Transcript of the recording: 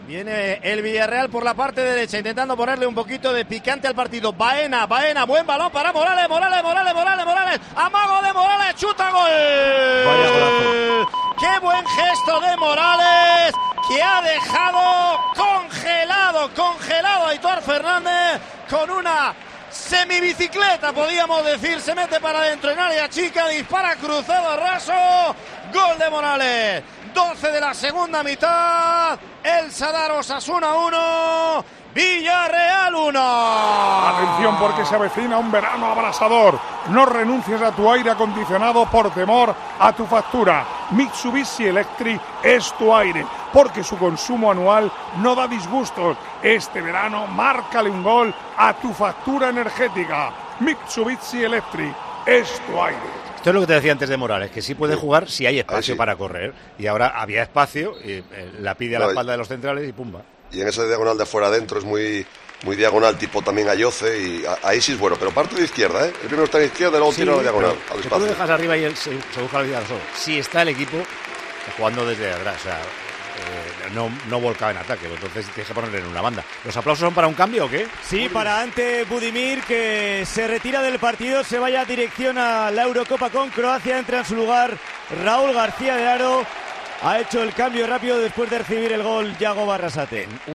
Viene el Villarreal por la parte derecha, intentando ponerle un poquito de picante al partido. Baena, buen balón para Morales. Amago de Morales, chuta, gol. Vaya golazo. ¡Qué buen gesto de Morales! Que ha dejado congelado a Aitor Fernández con una semibicicleta, podríamos decir. Se mete para adentro en área chica, dispara cruzado raso. Gol de Morales. 12 de la segunda mitad. El Sadar, Osasuna 1, Villarreal 1. Atención, porque se avecina un verano abrasador. No renuncies a tu aire acondicionado por temor a tu factura. Mitsubishi Electric es tu aire, porque su consumo anual no da disgustos. Este verano, márcale un gol a tu factura energética. Mitsubishi Electric es tu aire. Esto es lo que te decía antes de Morales, que sí puede jugar si hay espacio para correr. Y ahora había espacio, y la pide a la espalda de los centrales y pumba. Y en esa diagonal de afuera adentro es muy diagonal, tipo también Ayoce, y ahí sí es bueno, pero parte de izquierda, ¿eh? El primero está en izquierda y luego tira a la diagonal, al espacio. Tú lo dejas arriba y él se busca la vida solo. Si está el equipo jugando desde atrás, o sea, no volcaba en ataque, entonces tienes que ponerle en una banda. ¿Los aplausos son para un cambio o qué? Sí, para Ante Budimir, que se retira del partido, se vaya dirección a la Eurocopa con Croacia. Entra en su lugar Raúl García de Aro. Ha hecho el cambio rápido después de recibir el gol Yago Barrasate.